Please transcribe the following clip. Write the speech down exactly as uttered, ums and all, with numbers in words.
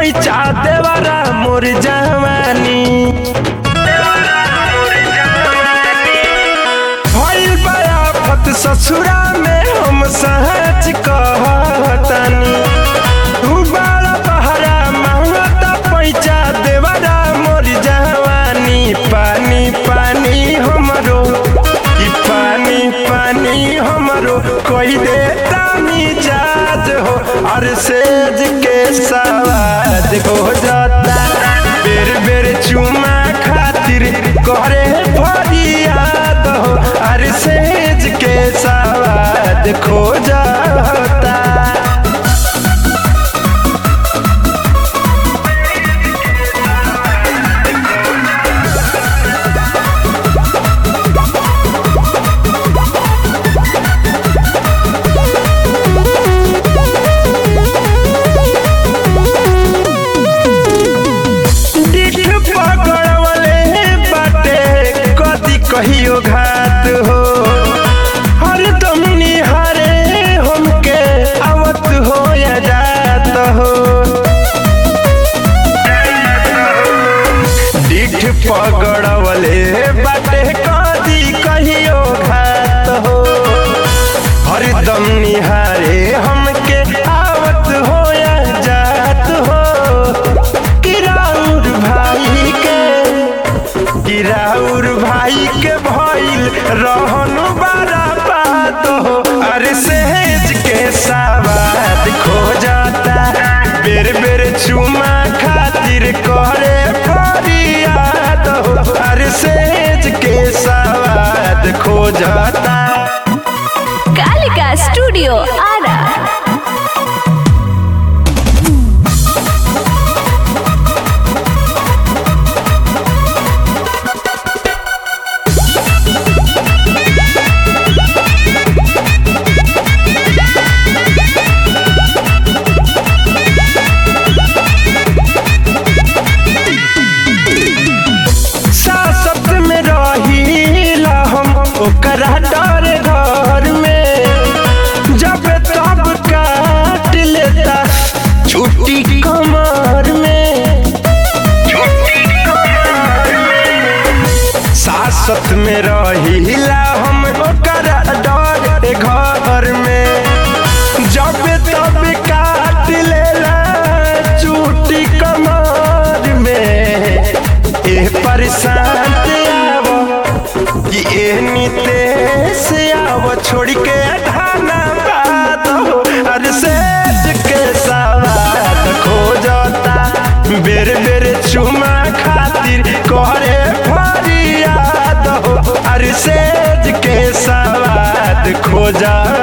पैचा देवरा मोर जवानी भइल बयाफत ससुरा में हम सच कहतनी तू बड़ा बहरा मांगता पैचा देवरा मोर जवानी पानी पानी हमरो ई पानी पानी हमरो कोई देता मिजाज हो और सेज के सवाद हो जाता बेर बेर चुमा खातिर करे फरियाद हो और सेज के सवाद खो जाता। कहियो घात हो हर दम निहारे हमके आवत हो या जात हो डिठ पगड़वले बाटे कदी कहियो घात हो हर दम निहारे हमके आवत हो या जात हो गिराउर भाई के गिराउर भाई के भइल रहन बड़ा बात हो अरे सेज के सवाद खो जाता बेर बेर चुमा खातिर करे फरियाद हो अरे सेज के सवाद खो जाता। कालिका स्टूडियो आरा ओकरा डर घर में जब तब काट लेता छुट्टी कमर में सासत में रहिला हम ओकरा डर घर में जब तब काट लेला छुट्टी कमर में ए परेशान कि नितेश आव छोड़ के ढाना बात हो अरे सेज के सवाद खो जाता बेर बेर चुमा खातिर करे फरियाद हो अरे सेज के सवाद खो जाता।